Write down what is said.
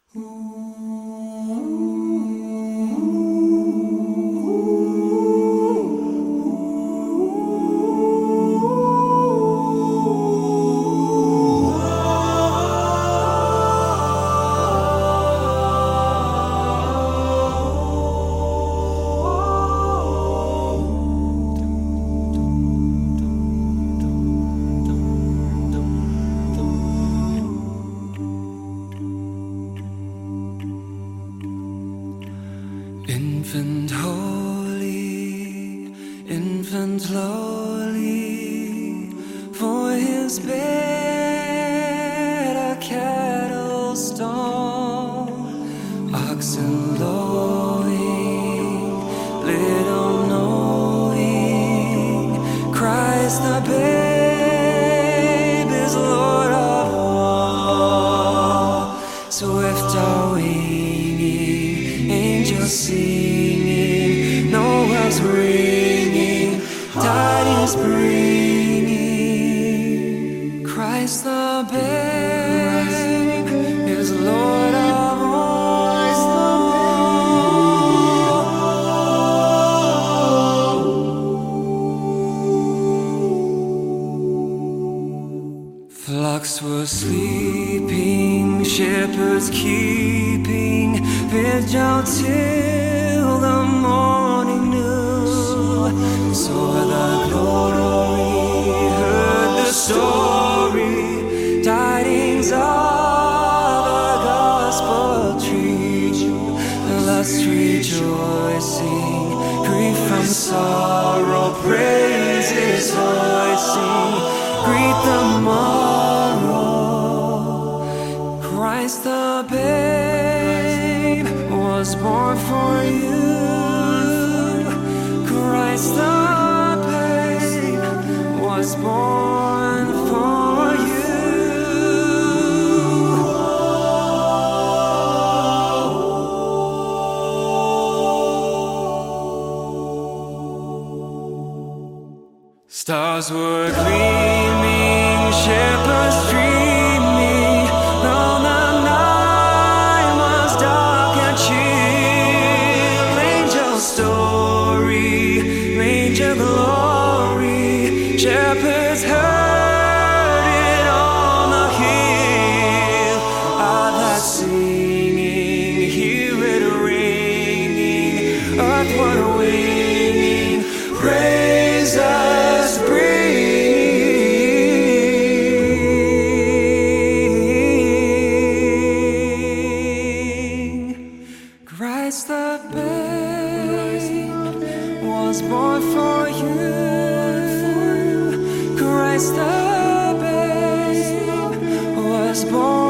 Infant holy, infant lowly, for his bed a cattle stall, oxen lowing, little knowing, Christ the babe is Lord of all. Swift are winging, angels singing, Noah's ringing, tidings bringing, Christ the babe is Lord of all. Flocks were sleeping, shepherds keeping vigil till the morning new. Saw the glory, heard the story, tidings of the gospel true. Lust rejoicing, grief from sorrow, praises voicing, greet the morrow. Christ the babe was born for you. Christ the babe was born for you. Stars were gleaming, shepherds dreaming, though the night was dark and chill. Angel story, angel glory, shepherds heard it on the hill. Ah, that singing, hear it ringing, earthward winging, praise us bring. Christ the babe was born for you. Christ the babe was born